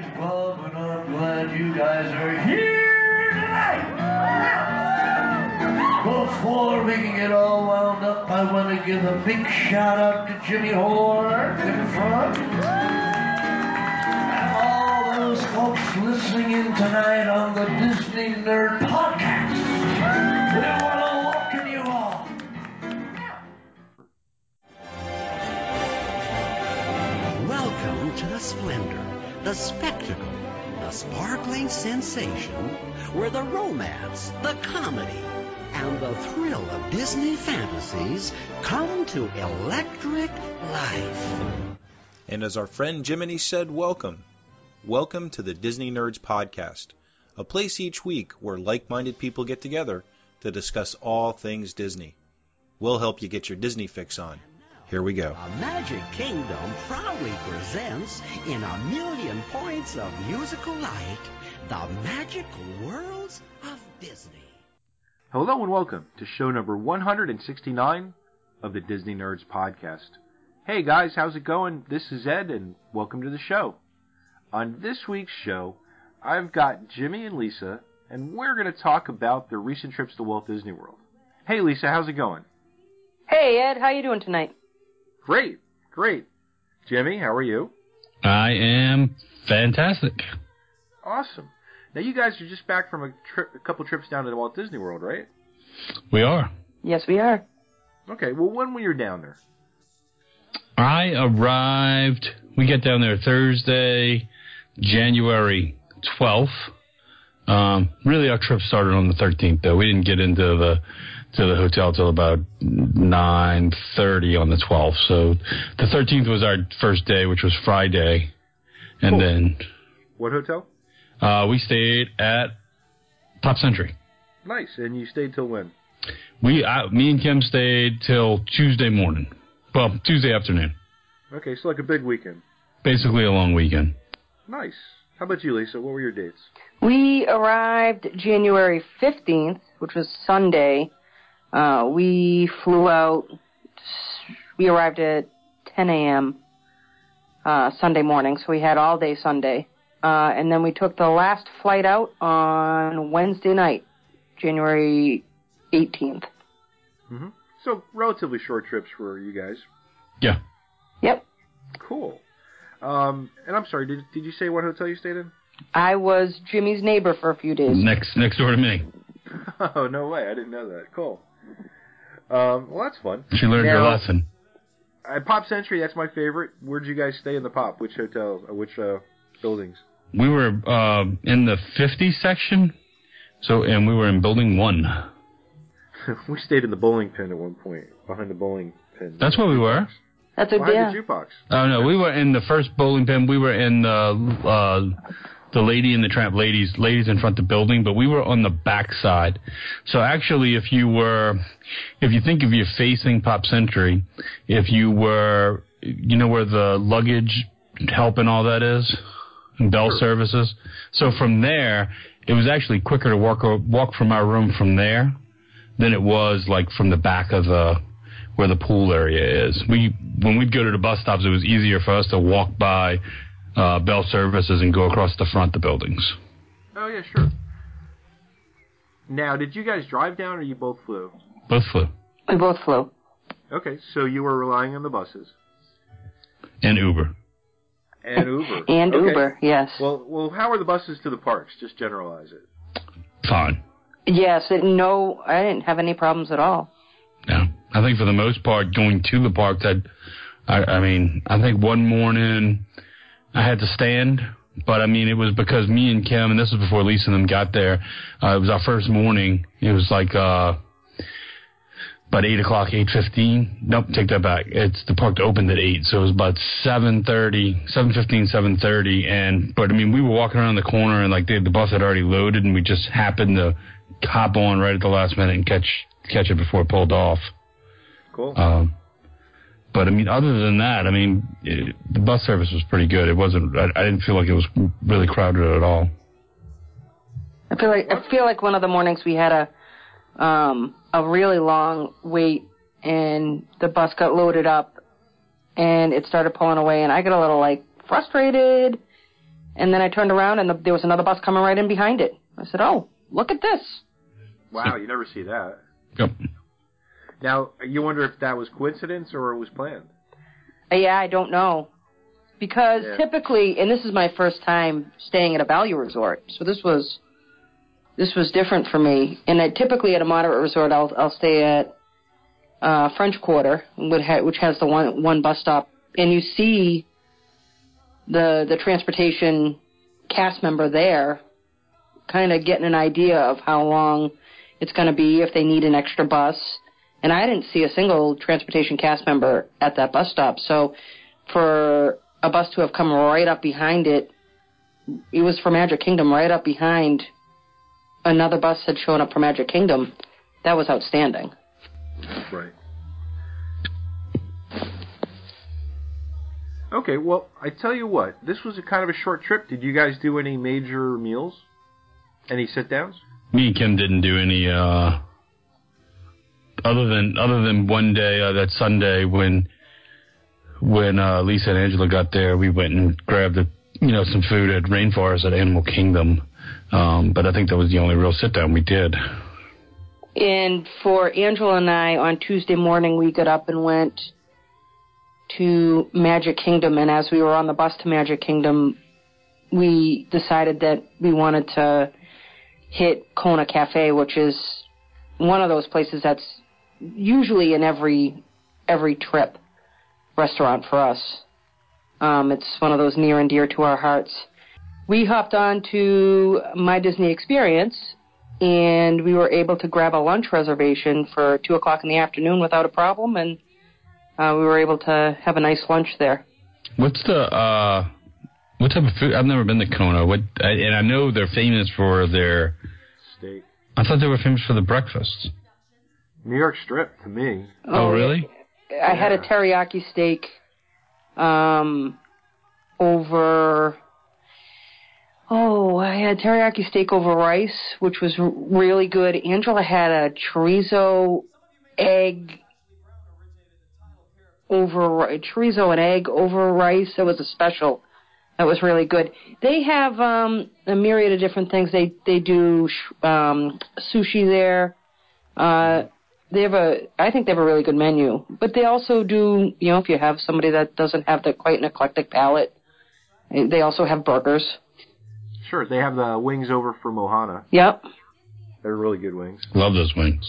Club, and I'm glad you guys are here tonight. Before we can get all wound up, I want to give a big shout out to Jimmy Horn in the front. And all those folks listening in tonight on the Disney Nerd Podcast. We want to welcome you all. Welcome to the splendor, the spectacle, the sparkling sensation, where the romance, the comedy, and the thrill of Disney fantasies come to electric life. And as our friend Jiminy said, welcome. Welcome to the Disney Nerds Podcast, a place each week where like-minded people get together to discuss all things Disney. We'll help you get your Disney fix on. Here we go. A Magic Kingdom proudly presents, in a million points of musical light, the magical worlds of Disney. Hello and welcome to show number 169 of the Disney Nerds Podcast. Hey guys, how's it going? This is Ed and welcome to the show. On this week's show, I've got Jimmy and Lisa, and we're going to talk about their recent trips to Walt Disney World. Hey Lisa, how's it going? Hey Ed, how you doing tonight? Great. Jimmy, how are you? I am fantastic. Awesome. Now you guys are just back from a couple trips down to Walt Disney World, right? We are. Yes, we are. Okay, well when were you down there? I arrived, we get down there Thursday, January 12th. Really our trip started on the 13th, though. We didn't get into the hotel till about 9:30 on the 12th. So the 13th was our first day, which was Friday. And cool. Then... What hotel? We stayed at Top Century. Nice. And you stayed till when? Me and Kim stayed till Tuesday morning. Well, Tuesday afternoon. Okay, so like a big weekend. Basically a long weekend. Nice. How about you, Lisa? What were your dates? We arrived January 15th, which was Sunday. We flew out. We arrived at 10 a.m. Sunday morning, so we had all day Sunday. And then we took the last flight out on Wednesday night, January 18th. Mm-hmm. So relatively short trips for you guys. Yeah. Yep. Cool. And I'm sorry, did you say what hotel you stayed in? I was Jimmy's neighbor for a few days. Next door to me. Oh, no way. I didn't know that. Cool. Well, that's fun. She learned her lesson. At Pop Century, that's my favorite. Where'd you guys stay in the Pop? Which hotel? Which buildings? We were in the 50 section, and we were in Building 1. We stayed in the bowling pin at one point, behind the bowling pin. That's where we were. That's a behind the jukebox. Oh, no, we were in the first bowling pin. We were in the Lady and the Tramp ladies in front of the building, but we were on the back side. So actually, if you think of you facing Pop Century, if you were, you know where the luggage help and all that is, and Bell Services. So from there, it was actually quicker to walk from our room from there than it was like from the back of where the pool area is. When we'd go to the bus stops, it was easier for us to walk by Bell Services and go across the front of the buildings. Oh, yeah, sure. Now, did you guys drive down or you both flew? Both flew. We both flew. Okay, so you were relying on the buses. And Uber. And Uber. And okay. Uber, yes. Well, how are the buses to the parks? Just generalize it. Fine. Yes, I didn't have any problems at all. No. I think for the most part, going to the parks, I think one morning I had to stand, but it was because me and Kim, and this was before Lisa and them got there, it was our first morning. It was like about 8 o'clock, 8:15. Nope, take that back. The park opened at 8, so it was about 7:15, 7:30. But we were walking around the corner, and the bus had already loaded, and we just happened to hop on right at the last minute and catch it before it pulled off. Cool. But other than that, the bus service was pretty good. It wasn't. I didn't feel like it was really crowded at all. I feel like one of the mornings we had a really long wait, and the bus got loaded up, and it started pulling away, and I got a little frustrated, And then I turned around, and there was another bus coming right in behind it. I said, oh, look at this. Wow, you never see that. Yep. Now, you wonder if that was coincidence or it was planned? Yeah, I don't know. Because typically, and this is my first time staying at a value resort, so this was different for me. And typically at a moderate resort, I'll stay at French Quarter, which has the one bus stop, and you see the transportation cast member there, kind of getting an idea of how long it's going to be if they need an extra bus. And I didn't see a single transportation cast member at that bus stop. So for a bus to have come right up behind it, it was for Magic Kingdom, right up behind another bus had shown up for Magic Kingdom. That was outstanding. Right. Okay, well, I tell you what, this was a kind of a short trip. Did you guys do any major meals? Any sit-downs? Me and Kim didn't do any, other than one day, that Sunday when Lisa and Angela got there, we went and grabbed some food at Rainforest at Animal Kingdom. But I think that was the only real sit-down we did. And for Angela and I, on Tuesday morning, we got up and went to Magic Kingdom. And as we were on the bus to Magic Kingdom, we decided that we wanted to hit Kona Cafe, which is one of those places that's usually in every trip restaurant for us. It's one of those near and dear to our hearts. We hopped on to My Disney Experience, and we were able to grab a lunch reservation for 2 o'clock in the afternoon without a problem, and we were able to have a nice lunch there. What's the what type of food? I've never been to Kona. And I know they're famous for their steak. I thought they were famous for the breakfast. New York strip to me. Oh, really? I had a teriyaki steak I had teriyaki steak over rice, which was really good. Angela had a chorizo and egg over rice. It was a special. That was really good. They have a myriad of different things. They do sushi there. I think they have a really good menu. But they also do, if you have somebody that doesn't have quite an eclectic palate, they also have burgers. Sure, they have the wings over from Ohana. Yep. They're really good wings. Love those wings.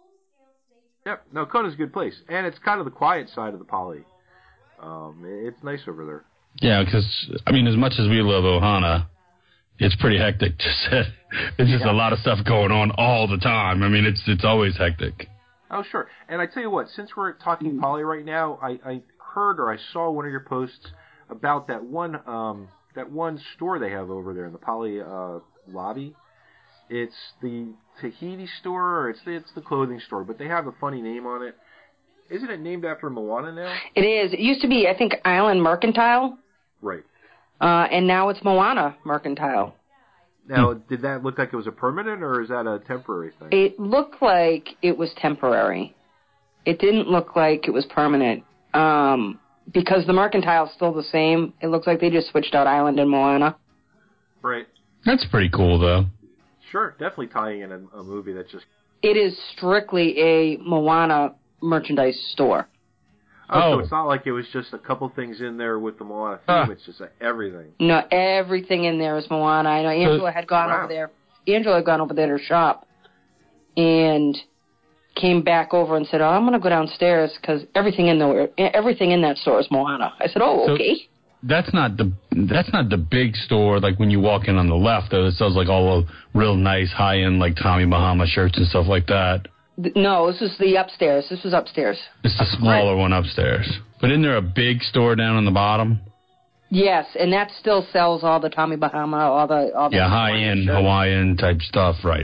Yep, no, Kona's a good place. And it's kind of the quiet side of the Poly. It's nice over there. Yeah, because, as much as we love Ohana, it's pretty hectic to set. It's just a lot of stuff going on all the time. It's always hectic. Oh, sure. And I tell you what, since we're talking Poly right now, I heard or I saw one of your posts about that one store they have over there in the Poly lobby. It's the Tahiti store, or it's the clothing store, but they have a funny name on it. Isn't it named after Moana now? It is. It used to be, I think, Island Mercantile. Right. And now it's Moana Mercantile. Now, did that look like it was a permanent, or is that a temporary thing? It looked like it was temporary. It didn't look like it was permanent. Because the Mercantile's still the same. It looks like they just switched out Island and Moana. Right. That's pretty cool, though. Sure, definitely tying in a movie that's just... It is strictly a Moana merchandise store. Oh, so it's not like it was just a couple things in there with the Moana theme. It's just everything. No, everything in there is Moana. I know Angela had gone over there. Angela had gone over there to shop and came back over and said, I'm going to go downstairs because everything in that store is Moana. I said, okay. That's not the big store, like when you walk in on the left, though, that sells like all the real nice high-end like Tommy Bahama shirts and stuff like that. No, this is the upstairs. This was upstairs. It's the smaller one upstairs. But isn't there a big store down on the bottom? Yes, and that still sells all the Tommy Bahama, all the high-end Hawaiian type stuff, right?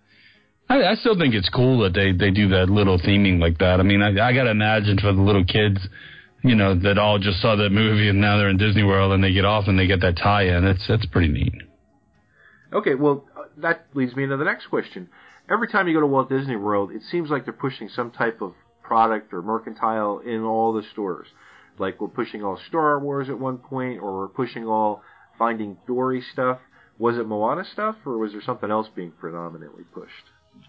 I still think it's cool that they do that little theming like that. I got to imagine for the little kids, that all just saw that movie and now they're in Disney World and they get off and they get that tie-in. That's pretty neat. Okay, well, that leads me into the next question. Every time you go to Walt Disney World, it seems like they're pushing some type of product or mercantile in all the stores. Like we're pushing all Star Wars at one point, or we're pushing all Finding Dory stuff. Was it Moana stuff, or was there something else being predominantly pushed?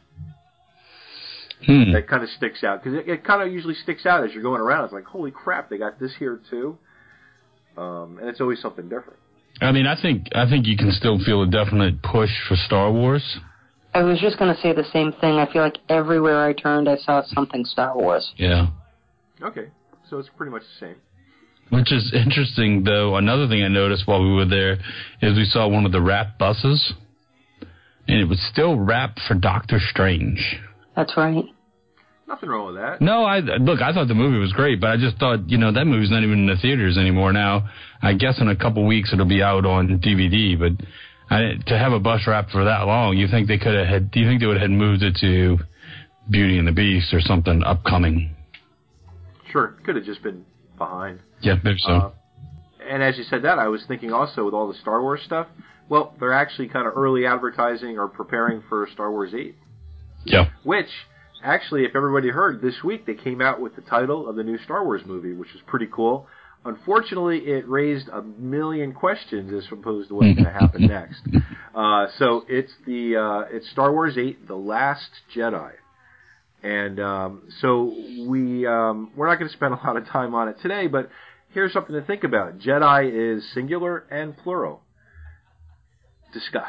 That kind of sticks out, because it kind of usually sticks out as you're going around. It's like, holy crap, they got this here too, and it's always something different. I mean, I think you can still feel a definite push for Star Wars. I was just going to say the same thing. I feel like everywhere I turned, I saw something Star Wars. Yeah. Okay, so it's pretty much the same. Which is interesting, though. Another thing I noticed while we were there is we saw one of the wrapped buses, and it was still wrapped for Doctor Strange. That's right. Nothing wrong with that. No, I thought the movie was great, but I just thought, that movie's not even in the theaters anymore now. I guess in a couple weeks it'll be out on DVD, but to have a bus wrapped for that long, do you think they would have had moved it to Beauty and the Beast or something upcoming? Sure, could have just been behind. Yeah, maybe so. And as you said that, I was thinking also with all the Star Wars stuff, well, they're actually kind of early advertising or preparing for Star Wars 8. Yeah. Which, actually, if everybody heard, this week they came out with the title of the new Star Wars movie, which is pretty cool. Unfortunately, it raised a million questions as opposed to what's going to happen next. So it's it's Star Wars 8, The Last Jedi. And so we're not going to spend a lot of time on it today, but here's something to think about. Jedi is singular and plural. Discuss.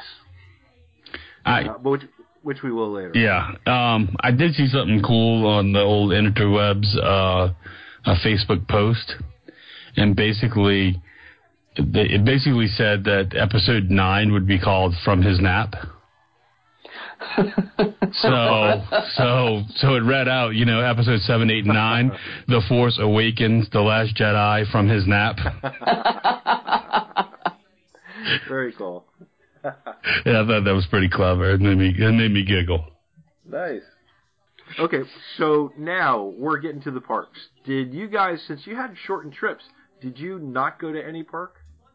Which we will later. Yeah. I did see something cool on the old interwebs, a Facebook post. And basically, it basically said that episode 9 would be called From His Nap. So it read out, episode 7, 8, and 9, The Force Awakens, The Last Jedi, From His Nap. Very cool. Yeah, I thought that was pretty clever. It made me giggle. Nice. Okay, so now we're getting to the parks. Did you guys, since you had shortened trips, did you not go to any park?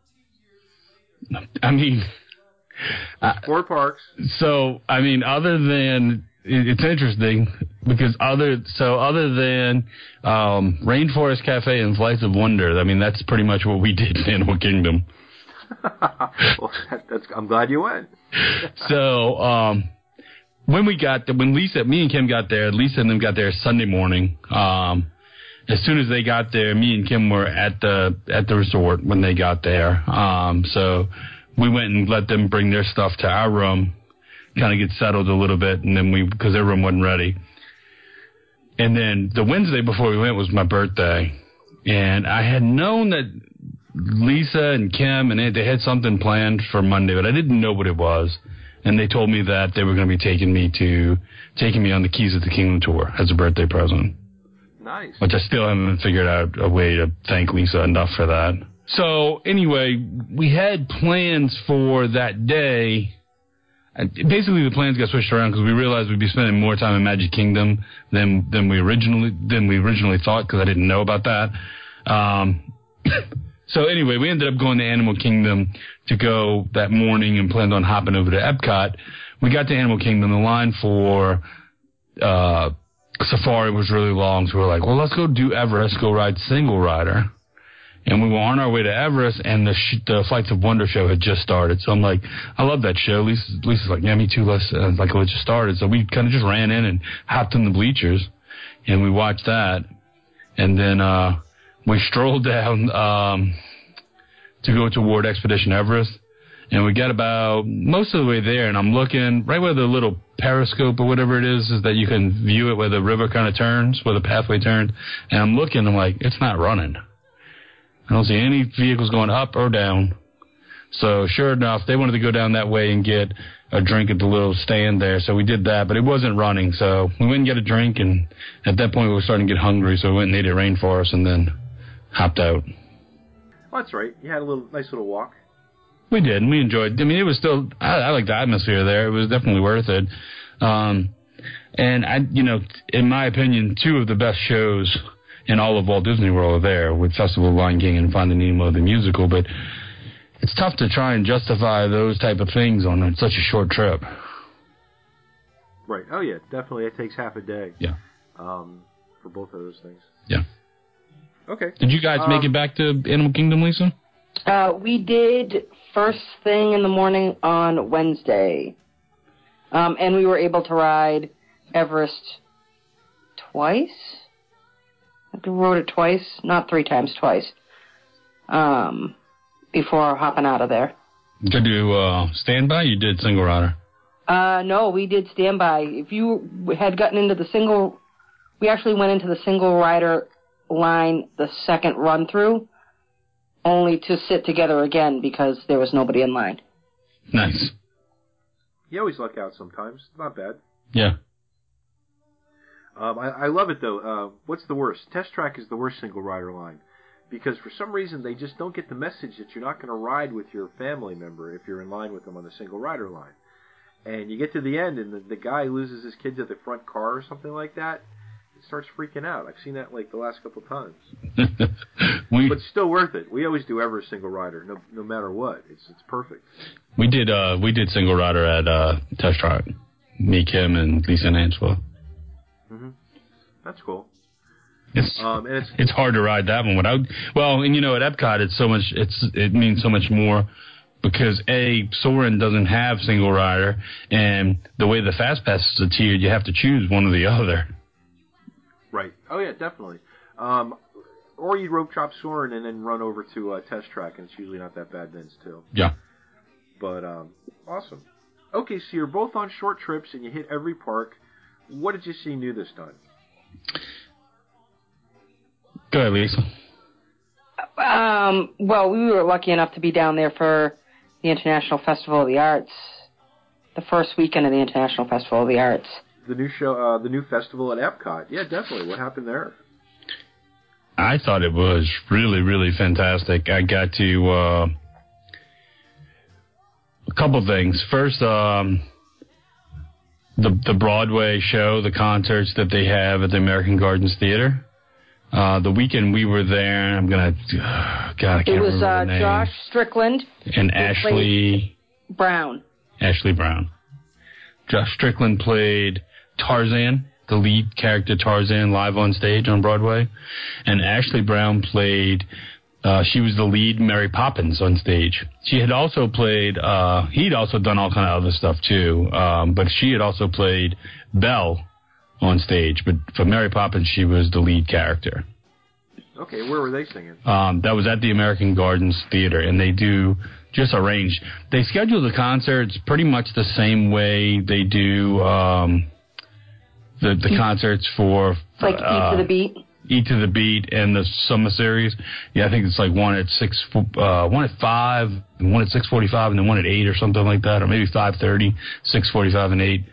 I mean, 4 parks. So, I mean, other than, it's interesting because other than Rainforest Cafe and Flights of Wonder, I mean, that's pretty much what we did in Animal Kingdom. Well, I'm glad you went. So, when me and Kim got there, Lisa and them got there Sunday morning. As soon as they got there, me and Kim were at the resort when they got there. So we went and let them bring their stuff to our room, kind of get settled a little bit, and then because their room wasn't ready. And then the Wednesday before we went was my birthday, and I had known that Lisa and Kim and they had something planned for Monday, but I didn't know what it was. And they told me that they were going to be taking me on the Keys of the Kingdom tour as a birthday present. Nice. Which I still haven't figured out a way to thank Lisa enough for that. So anyway, we had plans for that day. Basically, the plans got switched around because we realized we'd be spending more time in Magic Kingdom than we originally thought, because I didn't know about that. So anyway, we ended up going to Animal Kingdom to go that morning and planned on hopping over to Epcot. We got to Animal Kingdom. The line for Safari was really long, so we were like, well, let's go do Everest, go ride Single Rider. And we were on our way to Everest, and the Flights of Wonder show had just started. So I'm like, I love that show. Lisa's like, yeah, me too. It just started. So we kind of just ran in and hopped in the bleachers, and we watched that. And then we strolled down to go toward Expedition Everest. And we got about most of the way there, and I'm looking right where the little periscope or whatever it is that you can view it where the river kind of turns, where the pathway turns. And I'm looking, I'm like, it's not running. I don't see any vehicles going up or down. So sure enough, they wanted to go down that way and get a drink at the little stand there. So we did that, but it wasn't running. So we went and get a drink, and at that point we were starting to get hungry. So we went and ate at Rainforest and then hopped out. Well, that's right. You had a nice little walk. We did, and we enjoyed. I mean, it was still. I liked the atmosphere there. It was definitely worth it. And in my opinion, 2 of the best shows in all of Walt Disney World are there, with Festival of Lion King and Finding Nemo the musical. But it's tough to try and justify those type of things on such a short trip. Right. Oh yeah, definitely. It takes half a day. Yeah. For both of those things. Yeah. Okay. Did you guys make it back to Animal Kingdom, Lisa? We did first thing in the morning on Wednesday. And we were able to ride Everest twice. I think we rode it twice, not 3 times, twice. Before hopping out of there. Did you standby? You did single rider? No, we did standby. If you had gotten into the single, we actually went into the single rider line the second run through, only to sit together again because there was nobody in line. Nice. You always luck out sometimes. Not bad. Yeah. I love it, though. What's the worst? Test Track is the worst single rider line. Because for some reason, they just don't get the message that you're not going to ride with your family member if you're in line with them on the single rider line. And you get to the end, and the guy loses his kids at the front car or something like that. He starts freaking out. I've seen that like the last couple times. But it's still worth it. We always do ever single rider, no matter what. It's perfect. We did single rider at Test Track. Me, Kim, and Lisa and Angela. Mm-hmm. That's cool. It's hard to ride that one without. Well, and at Epcot, it means so much more because Soarin' doesn't have single rider, and the way the Fast Passes are tiered, you have to choose one or the other. Right. Oh yeah, definitely. Or you rope drop Soarin' and then run over to Test Track, and it's usually not that bad then too. Yeah. But awesome. Okay, so you're both on short trips and you hit every park. What did you see new this time? Go ahead, Lisa. Well, we were lucky enough to be down there for the International Festival of the Arts, the first weekend of the International Festival of the Arts. The new show, the new festival at Epcot. Yeah, definitely. What happened there? I thought it was really, really fantastic. I got to a couple things. First, the Broadway show, the concerts that they have at the American Gardens Theater. The weekend we were there, I can't remember the name. Josh Strickland and Ashley Brown. Ashley Brown. Josh Strickland played Tarzan, the lead character Tarzan, live on stage on Broadway, and Ashley Brown played. She was the lead Mary Poppins on stage. She had also played. He'd also done all kind of other stuff too, but she had also played Belle on stage, but for Mary Poppins, she was the lead character. Okay, where were they singing? That was at the American Gardens Theater, and they do just arrange. They schedule the concerts pretty much the same way they do the concerts for like E to the Beat. E to the Beat and the Summer Series. Yeah, I think it's like one at 5, and one at 6:45, and then one at 8 or something like that, or maybe 5:30, 6:45, and 8.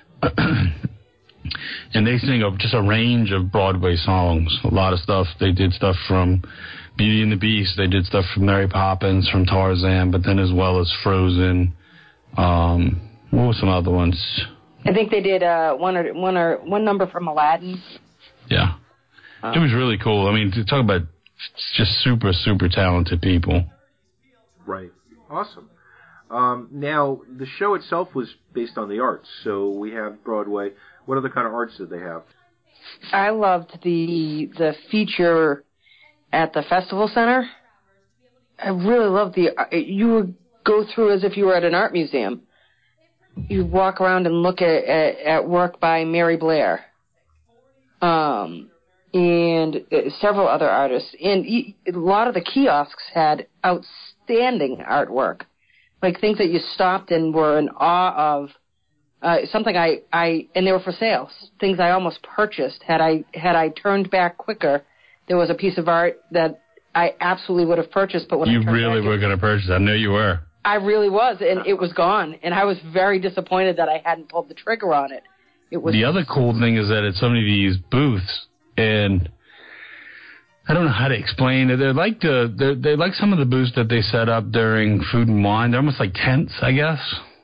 And they sing just a range of Broadway songs, a lot of stuff. They did stuff from Beauty and the Beast. They did stuff from Mary Poppins, from Tarzan, but then as well as Frozen. What were some other ones? I think they did one number from Aladdin. Yeah. It was really cool. I mean, to talk about just super, super talented people. Right. Awesome. Now, the show itself was based on the arts, so we have Broadway. What other kind of arts did they have? I loved the feature at the Festival Center. I really loved you would go through as if you were at an art museum. You walk around and look at work by Mary Blair, and several other artists. And a lot of the kiosks had outstanding artwork, like things that you stopped and were in awe of. Something and they were for sale. Things I almost purchased had I turned back quicker. There was a piece of art that I absolutely would have purchased, but when you really were going to purchase, I knew you were. I really was, and it was gone, and I was very disappointed that I hadn't pulled the trigger on it. It was. The other cool thing is that at so many of these booths, and I don't know how to explain it. They're like some of the booths that they set up during Food and Wine. They're almost like tents, I guess.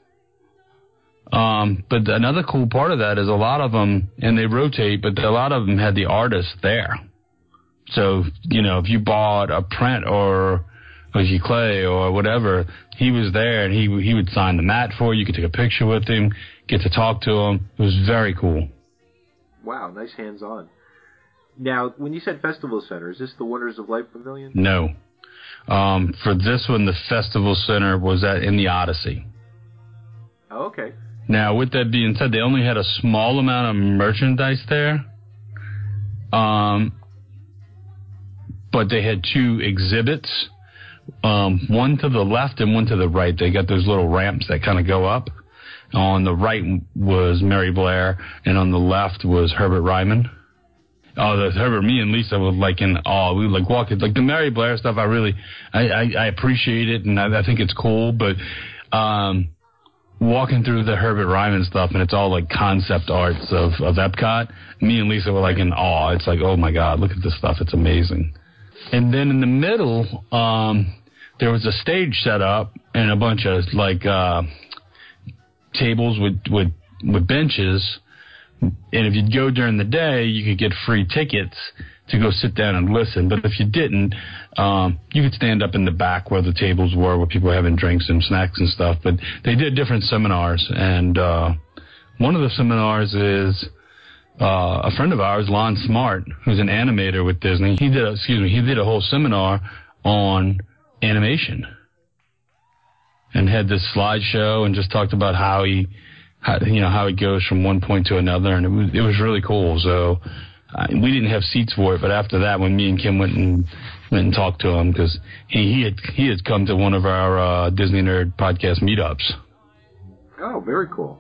But another cool part of that is a lot of them, and they rotate, but a lot of them had the artist there. So, if you bought a print or a giclée or whatever, he was there, and he would sign the mat for you. You could take a picture with him, get to talk to him. It was very cool. Wow, nice hands-on. Now, when you said Festival Center, is this the Wonders of Life Pavilion? No. For this one, the festival center was in the Odyssey. Oh, okay. Now, with that being said, they only had a small amount of merchandise there. But they had 2 exhibits, one to the left and one to the right. They got those little ramps that kind of go up. On the right was Mary Blair, and on the left was Herbert Ryman. Me and Lisa were like in awe. We were like walking, like the Mary Blair stuff. I appreciate it, and I think it's cool. But walking through the Herbert Ryman stuff, and it's all like concept arts of Epcot. Me and Lisa were like in awe. It's like, oh my God, look at this stuff. It's amazing. And then in the middle, there was a stage set up and a bunch of like tables with benches. And if you'd go during the day, you could get free tickets to go sit down and listen. But if you didn't, you could stand up in the back where the tables were, where people were having drinks and snacks and stuff. But they did different seminars. And one of the seminars is a friend of ours, Lon Smart, who's an animator with Disney. He did a whole seminar on animation and had this slideshow and just talked about how he goes from one point to another, and it was really cool. So we didn't have seats for it, but after that, when me and Kim went and talked to him, because he had come to one of our Disney Nerd podcast meetups. Oh, very cool.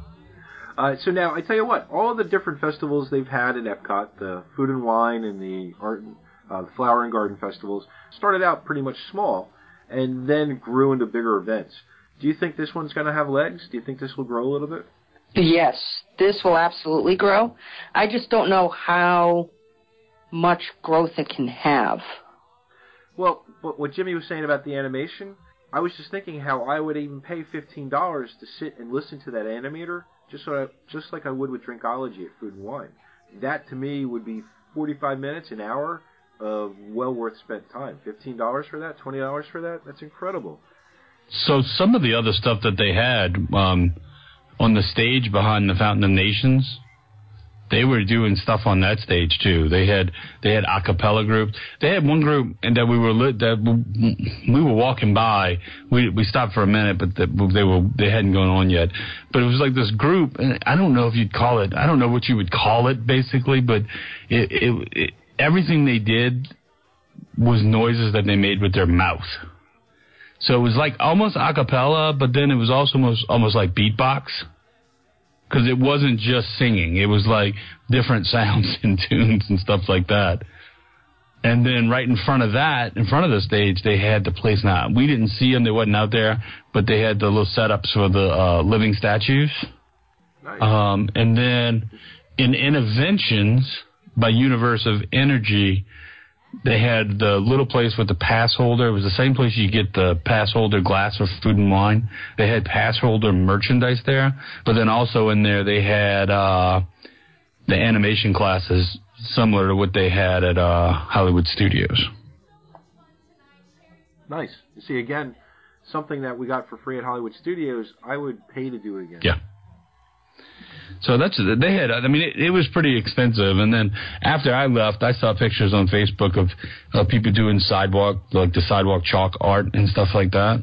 So now, I tell you what, all the different festivals they've had at Epcot, the Food and Wine and the Flower and Garden festivals, started out pretty much small and then grew into bigger events. Do you think this one's going to have legs? Do you think this will grow a little bit? Yes, this will absolutely grow. I just don't know how much growth it can have. Well, what Jimmy was saying about the animation, I was just thinking how I would even pay $15 to sit and listen to that animator, just like I would with Drinkology at Food and Wine. That, to me, would be 45 minutes, an hour of well worth spent time. $15 for that, $20 for that, that's incredible. So some of the other stuff that they had on the stage behind the Fountain of Nations, they were doing stuff on that stage too. They had a cappella groups. They had one group and that we were walking by. We stopped for a minute, but they hadn't gone on yet. But it was like this group, and I don't know if you'd call it. I don't know what you would call it basically, but it everything they did was noises that they made with their mouth. So it was like almost a cappella, but then it was also almost like beatbox. Because it wasn't just singing. It was like different sounds and tunes and stuff like that. And then right in front of the stage, they had the place. Now, we didn't see them. They wasn't out there. But they had the little setups for the living statues. Nice. And then in Interventions by Universe of Energy, they had the little place with the pass holder. It was the same place you get the pass holder glass for Food and Wine. They had pass holder merchandise there. But then also in there they had the animation classes similar to what they had at Hollywood Studios. Nice. You see, again, something that we got for free at Hollywood Studios, I would pay to do it again. Yeah. So they had. I mean, it was pretty expensive. And then after I left, I saw pictures on Facebook of people doing the sidewalk chalk art and stuff like that.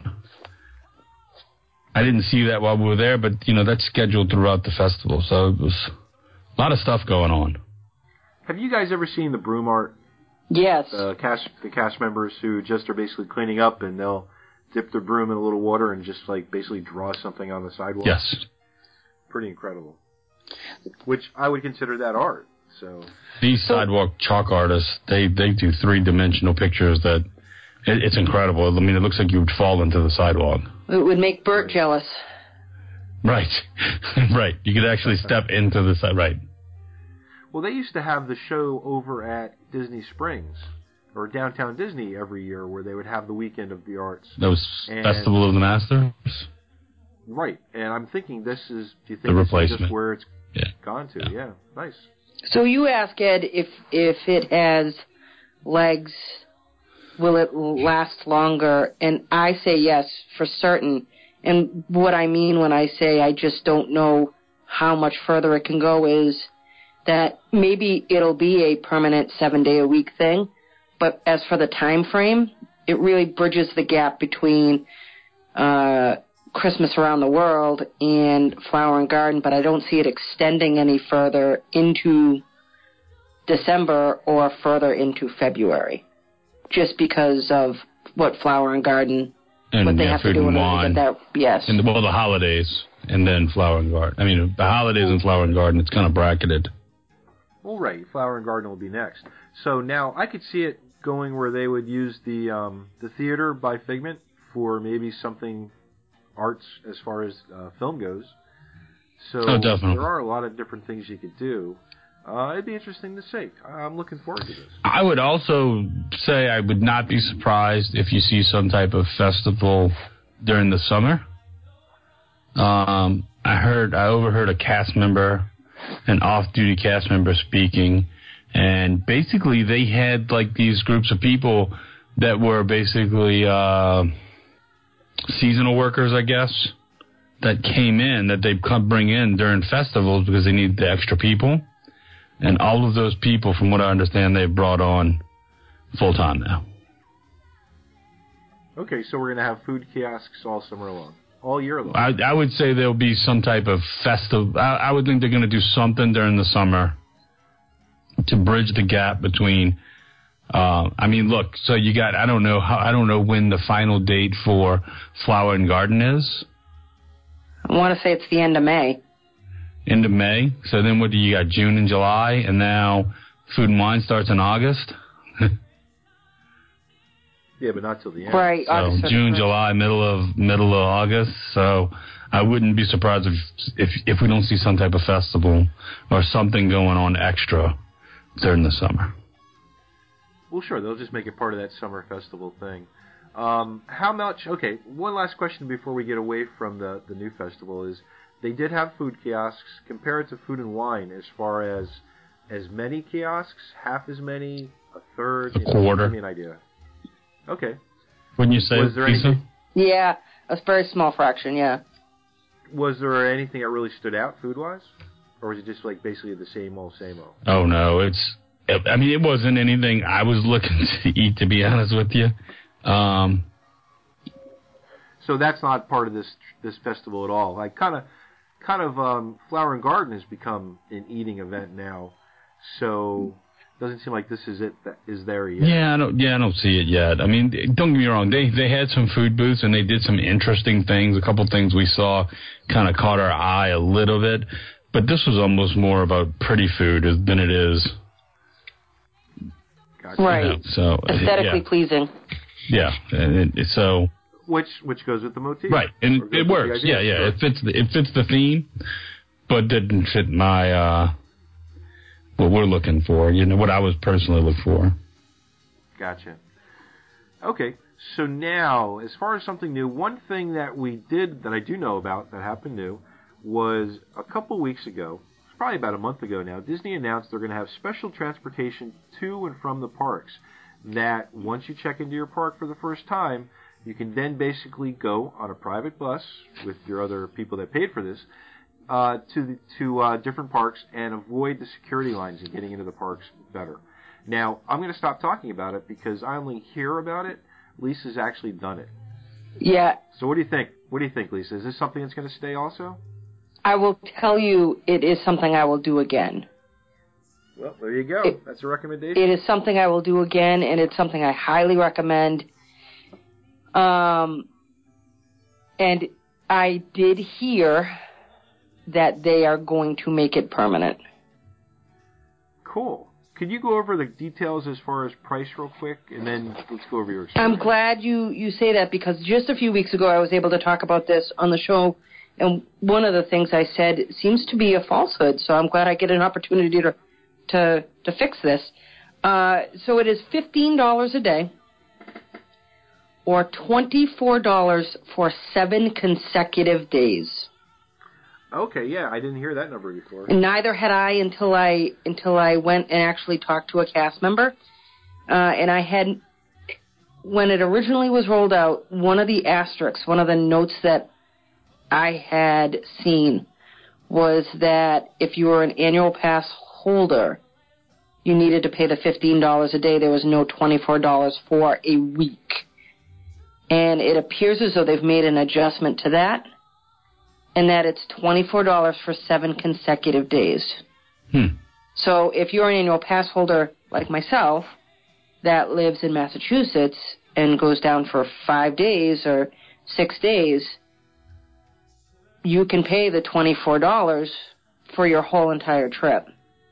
I didn't see that while we were there, but that's scheduled throughout the festival. So it was a lot of stuff going on. Have you guys ever seen the broom art? Yes. The cast members who just are basically cleaning up and they'll dip their broom in a little water and just like basically draw something on the sidewalk. Yes. Pretty incredible. Which I would consider that art. So these sidewalk chalk artists, they do 3-dimensional pictures that it's incredible. I mean, it looks like you would fall into the sidewalk. It would make Bert jealous. Right, right. You could actually step into the side. Right. Well, they used to have the show over at Disney Springs or Downtown Disney every year, where they would have the Weekend of the Arts. That was Festival of the Masters. Right, and I'm thinking do you think the replacement. This is just where it's gone to? Yeah, nice. So you ask Ed if it has legs, will it last longer? And I say yes, for certain. And what I mean when I say I just don't know how much further it can go is that maybe it'll be a permanent 7-day-a-week thing. But as for the time frame, it really bridges the gap between Christmas Around the World and Flower and Garden, but I don't see it extending any further into December or further into February, just because of what Flower and Garden, and what they have to do in order to get that. Yes. And the holidays, and then Flower and Garden. I mean, the holidays and Flower and Garden, it's kind of bracketed. Well, right. Flower and Garden will be next. So now I could see it going where they would use the theater by Figment for maybe something arts as far as film goes. So definitely. There are a lot of different things you could do. It'd be interesting to see. I'm looking forward to this. I would also say I would not be surprised if you see some type of festival during the summer. I overheard a cast member, an off-duty cast member speaking, and basically they had like these groups of people that were basically seasonal workers, I guess, that came in, that they bring in during festivals because they need the extra people. And all of those people, from what I understand, they've brought on full-time now. Okay, so we're going to have food kiosks all summer long, all year long. I would say there'll be some type of festival. I would think they're going to do something during the summer to bridge the gap between. Look. So you got. I don't know when the final date for Flower and Garden is. I want to say it's the end of May. End of May. So then what do you got? June and July, and now Food and Wine starts in August. Yeah, but not till the end. Right. So June, July, middle of August. So I wouldn't be surprised if we don't see some type of festival or something going on extra during the summer. Well, sure. They'll just make it part of that summer festival thing. How much? Okay, one last question before we get away from the new festival is, they did have food kiosks. Compare it to Food and Wine as far as many kiosks, half as many, a third, a quarter. Give me an idea. Okay. Wouldn't you say, Lisa? Yeah, a very small fraction. Yeah. Was there anything that really stood out food-wise, or was it just like basically the same old, same old? Oh no, it wasn't anything I was looking to eat, to be honest with you. So that's not part of this festival at all. Like kind of Flower and Garden has become an eating event now, so it doesn't seem like this is it that is there yet. Yeah, I don't see it yet. I mean, don't get me wrong. They had some food booths and they did some interesting things. A couple things we saw kind of caught our eye a little bit, but this was almost more about pretty food than it is. Gotcha. Right. So aesthetically pleasing. Yeah, so. Which goes with the motif, right? And it works. Yeah. Sure. It fits the theme, but didn't fit my what we're looking for. What I was personally looking for. Gotcha. Okay, so now as far as something new, one thing that I do know about that happened new was a couple weeks ago. It's probably about a month ago now. Disney announced they're going to have special transportation to and from the parks. That once you check into your park for the first time, you can then basically go on a private bus with your other people that paid for this to different parks and avoid the security lines and getting into the parks better. Now, I'm going to stop talking about it because I only hear about it. Lisa's actually done it. Yeah. So what do you think? What do you think, Lisa? Is this something that's going to stay also? I will tell you it is something I will do again. Well, there you go. That's a recommendation. It is something I will do again, and it's something I highly recommend. And I did hear that they are going to make it permanent. Cool. Could you go over the details as far as price real quick, and then let's go over your experience? I'm glad you say that, because just a few weeks ago I was able to talk about this on the show, and one of the things I said seems to be a falsehood, so I'm glad I get an opportunity to fix this. So it is $15 a day, or $24 for 7 consecutive days. Okay, yeah, I didn't hear that number before. Neither had I until I went and actually talked to a cast member. And I had, when it originally was rolled out, one of the asterisks, one of the notes that I had seen was that if you were an annual pass holder, you needed to pay the $15 a day. There was no $24 for a week. And it appears as though they've made an adjustment to that, and that it's $24 for 7 consecutive days. So if you're an annual pass holder like myself that lives in Massachusetts and goes down for 5 days or 6 days, you can pay the $24 for your whole entire trip.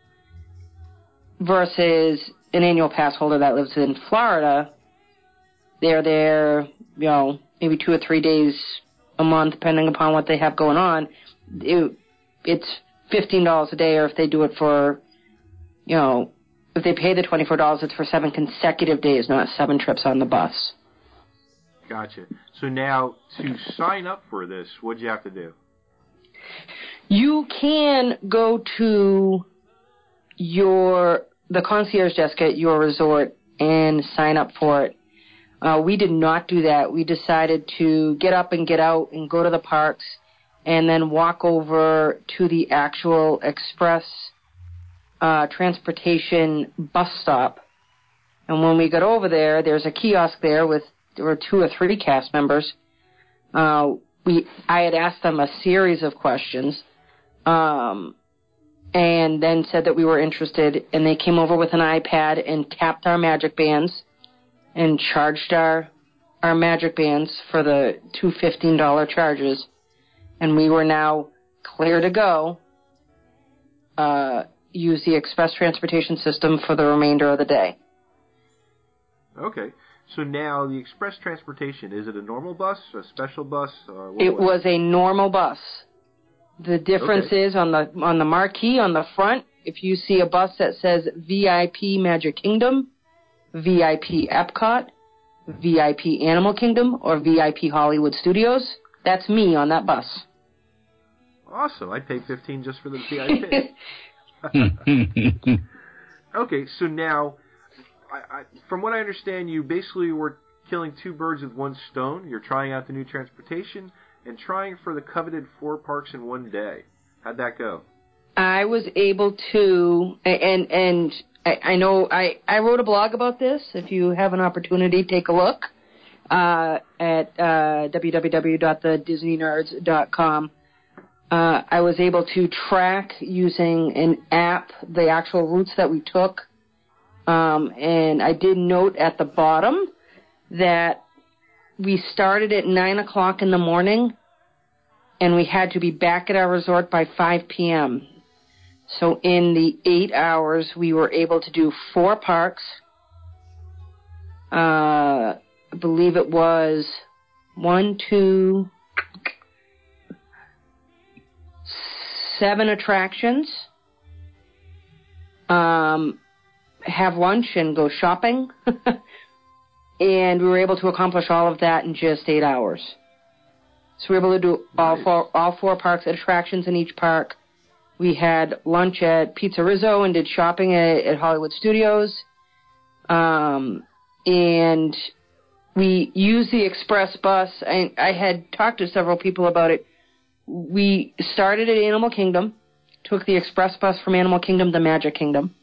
Versus an annual pass holder that lives in Florida, they're there, maybe 2 or 3 days a month, depending upon what they have going on. It's $15 a day, or if they do it for, if they pay the $24, it's for 7 consecutive days, not 7 trips on the bus. Gotcha. So now, to sign up for this, what'd you have to do? You can go to the concierge desk at your resort and sign up for it. We did not do that. We decided to get up and get out and go to the parks and then walk over to the actual express transportation bus stop. And when we got over there, there's a kiosk there there were 2 or 3 cast members. I had asked them a series of questions, and then said that we were interested, and they came over with an iPad and tapped our magic bands and charged our magic bands for the 2 $15 charges, and we were now clear to go, use the express transportation system for the remainder of the day. Okay. So now the express transportation, is it a normal bus, a special bus? It was a normal bus. The difference is on the marquee on the front, if you see a bus that says VIP Magic Kingdom, VIP Epcot, VIP Animal Kingdom, or VIP Hollywood Studios, that's me on that bus. Awesome. I'd pay $15 just for the VIP. Okay, so now, from what I understand, you basically were killing 2 birds with 1 stone. You're trying out the new transportation and trying for the coveted 4 parks in 1 day. How'd that go? I was able to, and I know I wrote a blog about this. If you have an opportunity, take a look at www.thedisneynerds.com. I was able to track using an app the actual routes that we took. And I did note at the bottom that we started at 9 o'clock in the morning, and we had to be back at our resort by 5 p.m. So in the 8 hours, we were able to do 4 parks. I believe it was 7 attractions. Have lunch and go shopping. And we were able to accomplish all of that in just 8 hours. So we were able to do all four parks, attractions in each park. We had lunch at Pizza Rizzo and did shopping at Hollywood Studios. And we used the express bus. I had talked to several people about it. We started at Animal Kingdom, took the express bus from Animal Kingdom to Magic Kingdom.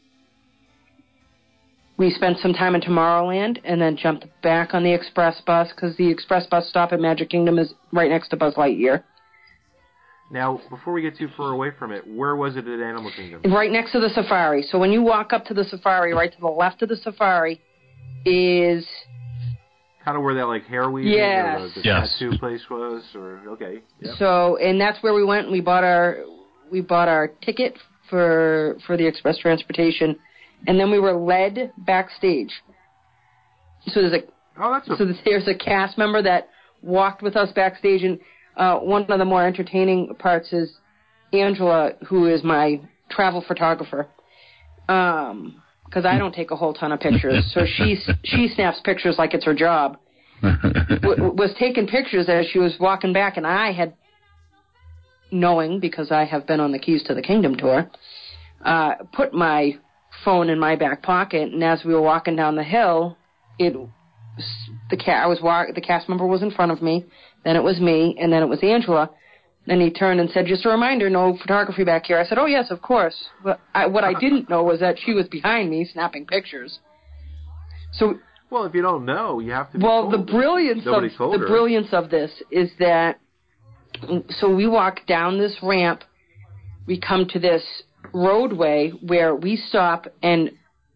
We spent some time in Tomorrowland and then jumped back on the express bus because the express bus stop at Magic Kingdom is right next to Buzz Lightyear. Now, before we get too far away from it, where was it at Animal Kingdom? Right next to the safari. So when you walk up to the safari, right to the left of the safari is... Kind of where that, like, hair weaving or the tattoo place was? Okay. Yep. So, and that's where we went and we bought our ticket for the express transportation. And then we were led backstage. So there's a cast member that walked with us backstage, and one of the more entertaining parts is Angela, who is my travel photographer. Because I don't take a whole ton of pictures, so she snaps pictures like it's her job. Was taking pictures as she was walking back, and I had, knowing because I have been on the Keys to the Kingdom tour, put my phone in my back pocket, and as we were walking down the hill, the cast member was in front of me, then it was me, and then it was Angela. Then he turned and said, "Just a reminder, no photography back here." I said, "Oh yes, of course." But what I didn't know was that she was behind me snapping pictures. So Well, if you don't know, you have to be Well, told. the brilliance of this is that, so we walk down this ramp, we come to this roadway where we stop and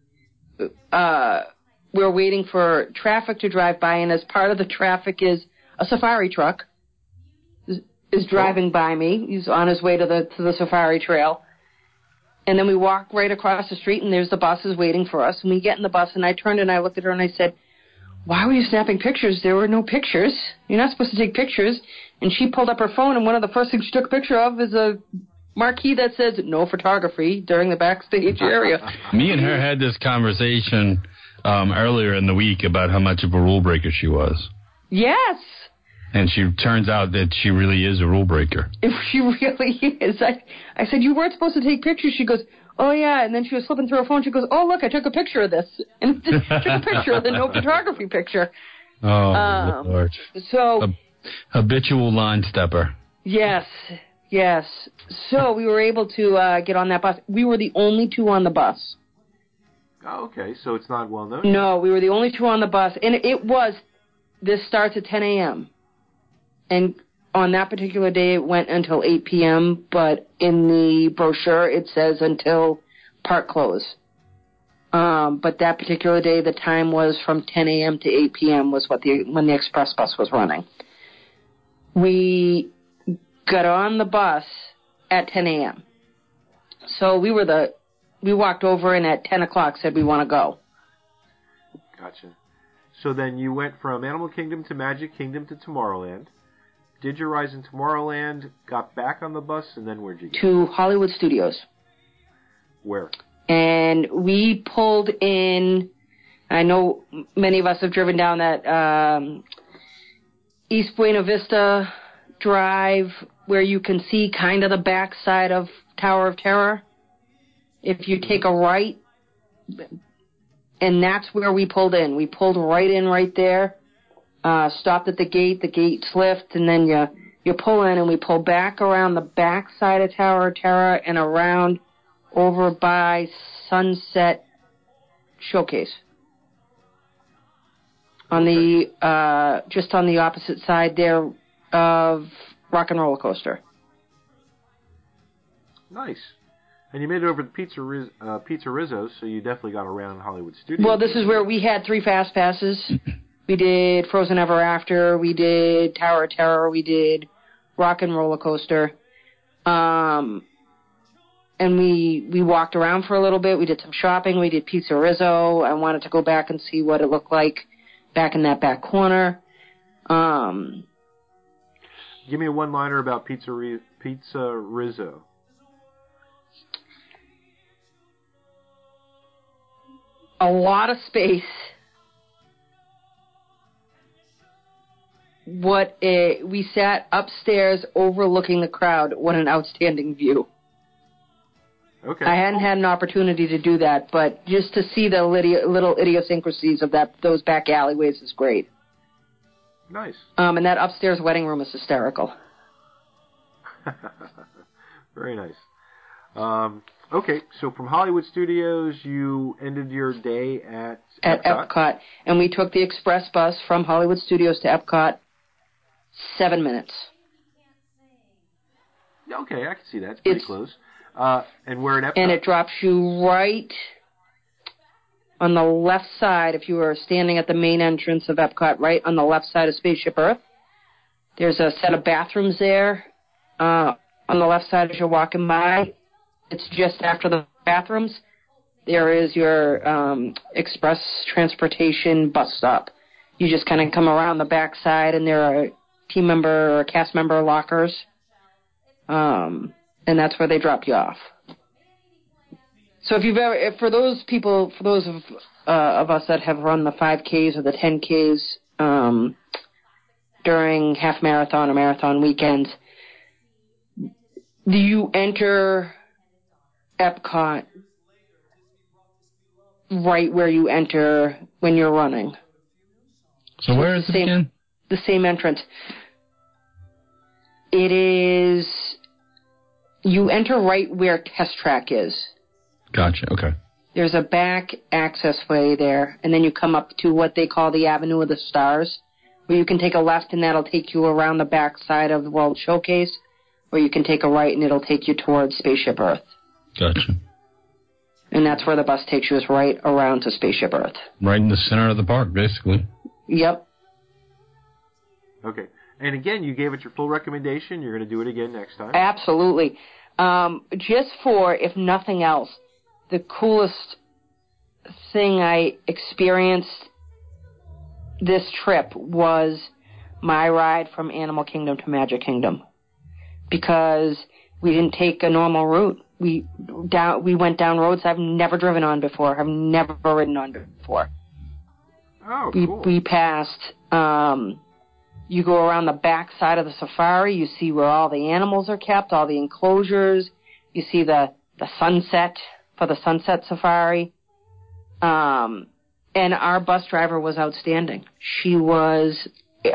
we're waiting for traffic to drive by, and as part of the traffic is a safari truck is driving by me. He's on his way to the safari trail. And then we walk right across the street, and there's the buses waiting for us. And we get in the bus, and I turned and I looked at her and I said, "Why were you snapping pictures? There were no pictures. You're not supposed to take pictures." And she pulled up her phone, and one of the first things she took a picture of is a marquee that says "No photography during the backstage area." Me and her had this conversation earlier in the week about how much of a rule breaker she was. Yes. And she turns out that she really is a rule breaker. If she really is. I said, "You weren't supposed to take pictures." She goes, "Oh, yeah." And then she was flipping through her phone. She goes, "Oh, look, I took a picture of this." And took a picture of the no photography picture. Oh, Lord. So, habitual line stepper. Yes. So we were able to get on that bus. We were the only two on the bus. Oh, okay, so it's not well known. No, we were the only two on the bus. And this starts at 10 a.m. And on that particular day, it went until 8 p.m., but in the brochure, it says until park close. But that particular day, the time was from 10 a.m. to 8 p.m. was when the express bus was running. We got on the bus at 10 a.m. So we walked over and at 10 o'clock said we want to go. Gotcha. So then you went from Animal Kingdom to Magic Kingdom to Tomorrowland. Did your rise in Tomorrowland, got back on the bus, and then where'd you go? To Hollywood Studios. Where? And we pulled in, I know many of us have driven down that East Buena Vista Drive where you can see kind of the backside of Tower of Terror. If you take a right, and that's where we pulled in. We pulled right in right there. Stopped at the gates lift, and then you pull in, and we pull back around the back side of Tower of Terror and around over by Sunset Showcase. On the just on the opposite side there of Rock and Roller Coaster. Nice. And you made it over to Pizza Rizzo, so you definitely got around Hollywood Studios. Well, this is where we had 3 fast passes. We did Frozen Ever After, we did Tower of Terror, we did Rock and Roller Coaster. And we walked around for a little bit. We did some shopping. We did Pizza Rizzo. I wanted to go back and see what it looked like back in that back corner. Give me a one-liner about Pizza Rizzo. A lot of space. We sat upstairs overlooking the crowd. What an outstanding view. Okay. I hadn't had an opportunity to do that, but just to see the little idiosyncrasies of those back alleyways is great. Nice. And that upstairs wedding room is hysterical. Very nice. Okay, so from Hollywood Studios, you ended your day at Epcot. And we took the express bus from Hollywood Studios to Epcot, 7 minutes. Okay, I can see that. It's pretty close. And we're at Epcot. And it drops you right on the left side, if you were standing at the main entrance of Epcot, right on the left side of Spaceship Earth. There's a set of bathrooms there on the left side as you're walking by. It's just after the bathrooms. There is your express transportation bus stop. You just kind of come around the back side, and there are team member or cast member lockers. And that's where they drop you off. So if you've ever, for those of us that have run the 5Ks or the 10Ks during half marathon or marathon weekends, do you enter Epcot right where you enter when you're running? So where is it again? The same entrance. It is. You enter right where Test Track is. Gotcha. Okay. there's a back access way there, and then you come up to what they call the Avenue of the Stars, where you can take a left and that'll take you around the back side of the World Showcase, or you can take a right and it'll take you towards Spaceship Earth. Gotcha. And that's where the bus takes you, is right around to Spaceship Earth. Right in the center of the park, basically. Yep. Okay. And again, you gave it your full recommendation. You're going to do it again next time. Absolutely. Just for, if nothing else, the coolest thing I experienced this trip was my ride from Animal Kingdom to Magic Kingdom, because we didn't take a normal route. We went down roads I've never driven on before. I've never ridden on before. Oh, cool. We passed. You go around the back side of the safari. You see where all the animals are kept, all the enclosures. You see the sunset for the Sunset Safari. And our bus driver was outstanding. She was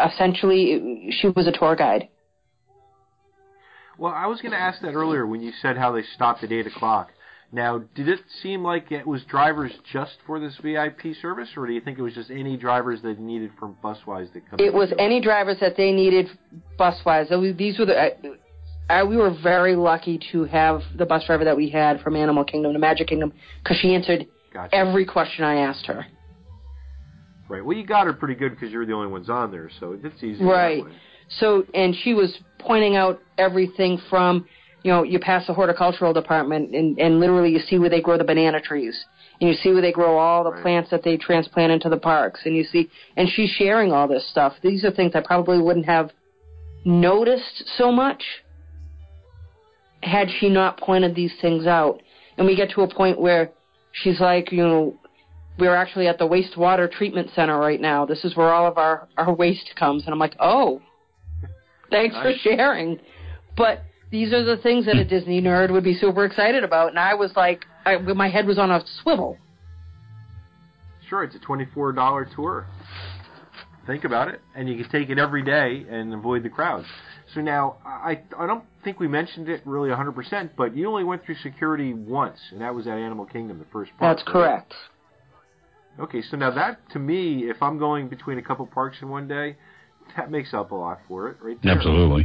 a tour guide. Well, I was going to ask that earlier when you said how they stopped at 8 o'clock. Now, did it seem like it was drivers just for this VIP service, or do you think it was just any drivers that needed from Buswise that come in? It was any drivers that they needed Buswise. These were we were very lucky to have the bus driver that we had from Animal Kingdom to Magic Kingdom, because she answered every question I asked her. Right. Well, you got her pretty good because you're the only ones on there, so it's easy. Right. So, and she was pointing out everything from, you pass the horticultural department and literally you see where they grow the banana trees. And you see where they grow all the plants that they transplant into the parks. And and she's sharing all this stuff. These are things I probably wouldn't have noticed so much had she not pointed these things out. And we get to a point where she's like, we're actually at the wastewater treatment center right now. This is where all of our waste comes. And I'm like, oh, thanks for sharing. But these are the things that a Disney nerd would be super excited about. And I was like, my head was on a swivel. Sure, it's a $24 tour. Think about it. And you can take it every day and avoid the crowds. So now, I don't think we mentioned it really 100%, but you only went through security once, and that was at Animal Kingdom, the first park. That's correct. Okay, so now that, to me, if I'm going between a couple parks in one day, that makes up a lot for it, right there. Absolutely.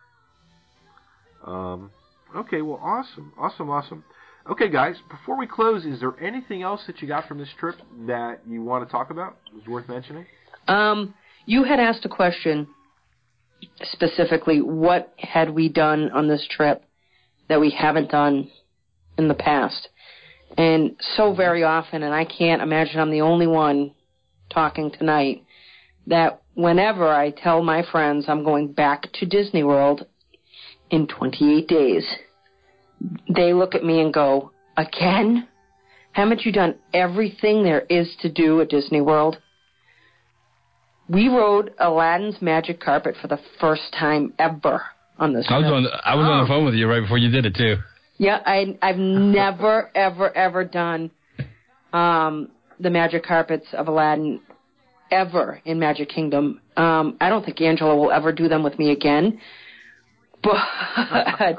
Okay, well, awesome. Okay, guys, before we close, is there anything else that you got from this trip that you want to talk about? Is worth mentioning? You had asked a question specifically, what had we done on this trip that we haven't done in the past? And so very often, and I can't imagine I'm the only one talking tonight, that whenever I tell my friends I'm going back to Disney World in 28 days, they look at me and go, again? Haven't you done everything there is to do at Disney World? We rode Aladdin's magic carpet for the first time ever on this trip. I was on the phone with you right before you did it, too. Yeah, I've never, ever done the magic carpets of Aladdin ever in Magic Kingdom. I don't think Angela will ever do them with me again. But,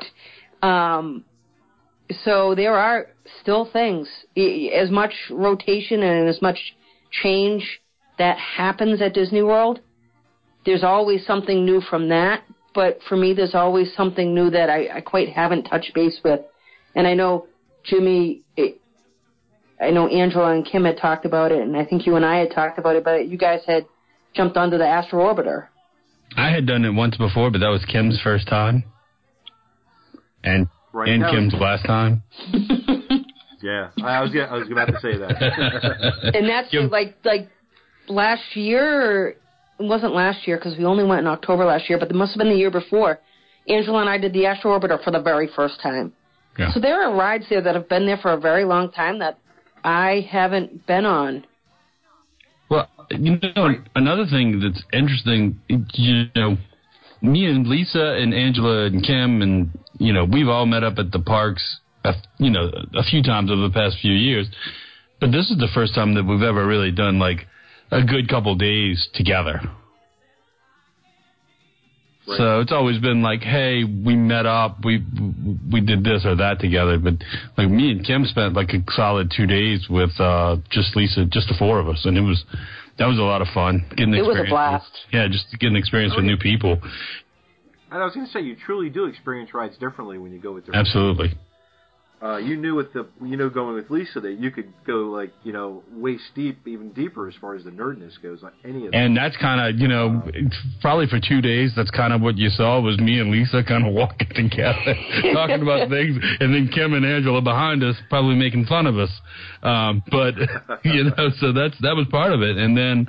so there are still things, as much rotation and as much change that happens at Disney World, there's always something new from that. But for me, there's always something new that I quite haven't touched base with. And I know Jimmy, I know Angela and Kim had talked about it, and I think you and I had talked about it, but you guys had jumped onto the Astro Orbiter. I had done it once before, but that was Kim's first time. And Kim's last time. Yeah, I was about to say that. And that's like last year, or it wasn't last year because we only went in October last year, but it must have been the year before. Angela and I did the Astro Orbiter for the very first time. Yeah. So there are rides there that have been there for a very long time that I haven't been on. Well, another thing that's interesting, me and Lisa and Angela and Kim and, we've all met up at the parks, a few times over the past few years. But this is the first time that we've ever really done, like, a good couple days together. Right. So it's always been like, hey, we met up, we did this or that together. But like me and Kim spent like a solid 2 days with just Lisa, just the four of us, and that was a lot of fun. Getting It was a blast. Just getting experience with new people. And I was going to say, you truly do experience rides differently when you go with different Absolutely. people. You knew going with Lisa that you could go like, waist deep, even deeper as far as the nerdness goes, like any of that. And that's kind of, probably for 2 days, that's kind of what you saw was me and Lisa kind of walking together, talking about things, and then Kim and Angela behind us probably making fun of us. But, so that was part of it. And then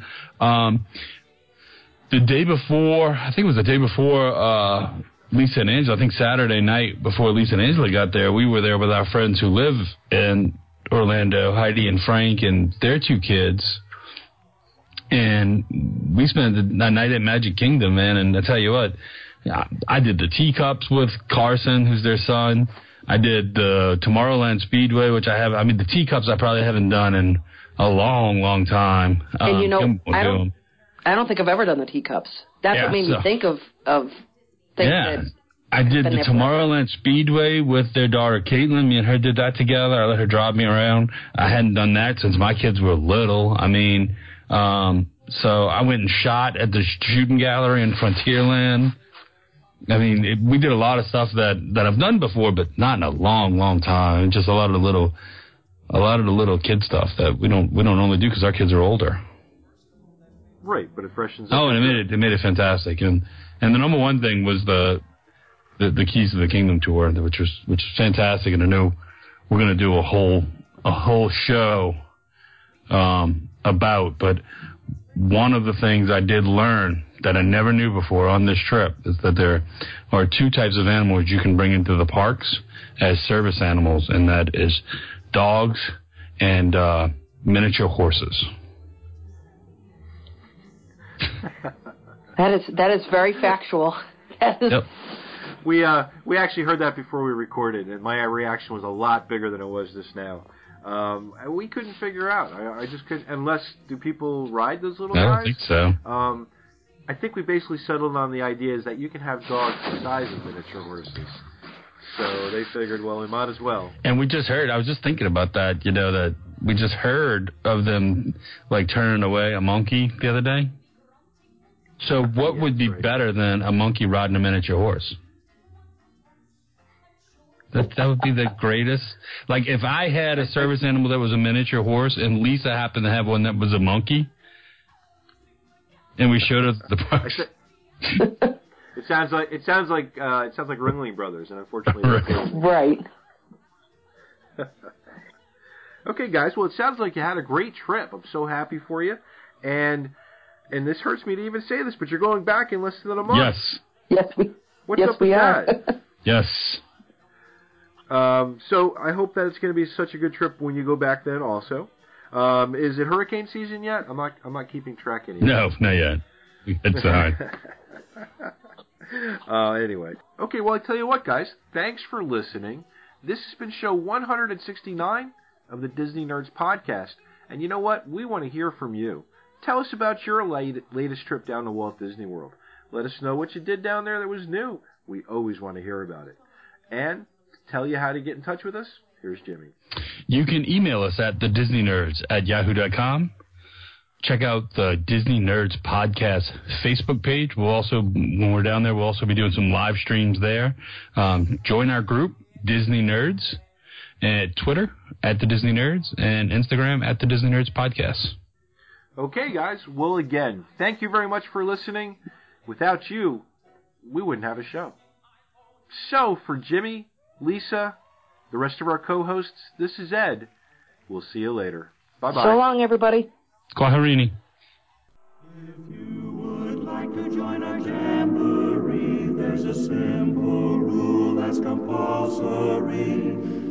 the day before, I think it was the day before Lisa and Angela, I think Saturday night before Lisa and Angela got there, we were there with our friends who live in Orlando, Heidi and Frank, and their 2 kids. And we spent the night at Magic Kingdom, man. And I tell you what, I did the teacups with Carson, who's their son. I did the Tomorrowland Speedway, which the teacups I probably haven't done in a long, long time. And I don't think I've ever done the teacups. That's what made me think of things. I did the Tomorrowland Speedway with their daughter Caitlin. Me and her did that together. I let her drive me around. I hadn't done that since my kids were little. So I went and shot at the shooting gallery in Frontierland. We did a lot of stuff that I've done before, but not in a long, long time. Just a lot of the little kid stuff that we don't normally do because our kids are older. Right, but it freshens up. Oh, and it made it fantastic. And the number one thing was the Keys to the Kingdom tour, which was fantastic. And I know we're going to do a whole show about. But one of the things I did learn that I never knew before on this trip is that there are 2 types of animals you can bring into the parks as service animals, and that is dogs and miniature horses. That is very factual. Yep. We actually heard that before we recorded, and my reaction was a lot bigger than it was just now. We couldn't figure out. I just couldn't. Unless, do people ride those little guys? I don't think so. I think we basically settled on the idea is that you can have dogs the size of miniature horses. So they figured, well, we might as well. And we just heard, I was just thinking about that, that we just heard of them, like, turning away a monkey the other day. So what would be better than a monkey riding a miniature horse? That would be the greatest. Like, if I had a service animal that was a miniature horse and Lisa happened to have one that was a monkey, and we showed up at the park. It sounds like Ringling Brothers, and unfortunately, right. Okay, guys. Well, it sounds like you had a great trip. I'm so happy for you, and this hurts me to even say this, but you're going back in less than a month. Yes. What's up with that? Yes. So I hope that it's going to be such a good trip when you go back then. Also, is it hurricane season yet? I'm not keeping track anymore. No, not yet. It's fine. Anyway. Okay, well, I tell you what, guys. Thanks for listening. This has been show 169 of the Disney Nerds Podcast. And you know what? We want to hear from you. Tell us about your latest trip down to Walt Disney World. Let us know what you did down there that was new. We always want to hear about it. And to tell you how to get in touch with us, here's Jimmy. You can email us at thedisneynerds@yahoo.com. Check out the Disney Nerds Podcast Facebook page. We'll also, when we're down there, we'll also be doing some live streams there. Join our group, Disney Nerds, at Twitter, at the Disney Nerds, and Instagram, at the Disney Nerds Podcast. Okay, guys. Well, again, thank you very much for listening. Without you, we wouldn't have a show. So, for Jimmy, Lisa, the rest of our co-hosts, this is Ed. We'll see you later. Bye-bye. So long, everybody. Kwaherini. If you would like to join our jamboree, there's a simple rule that's compulsory.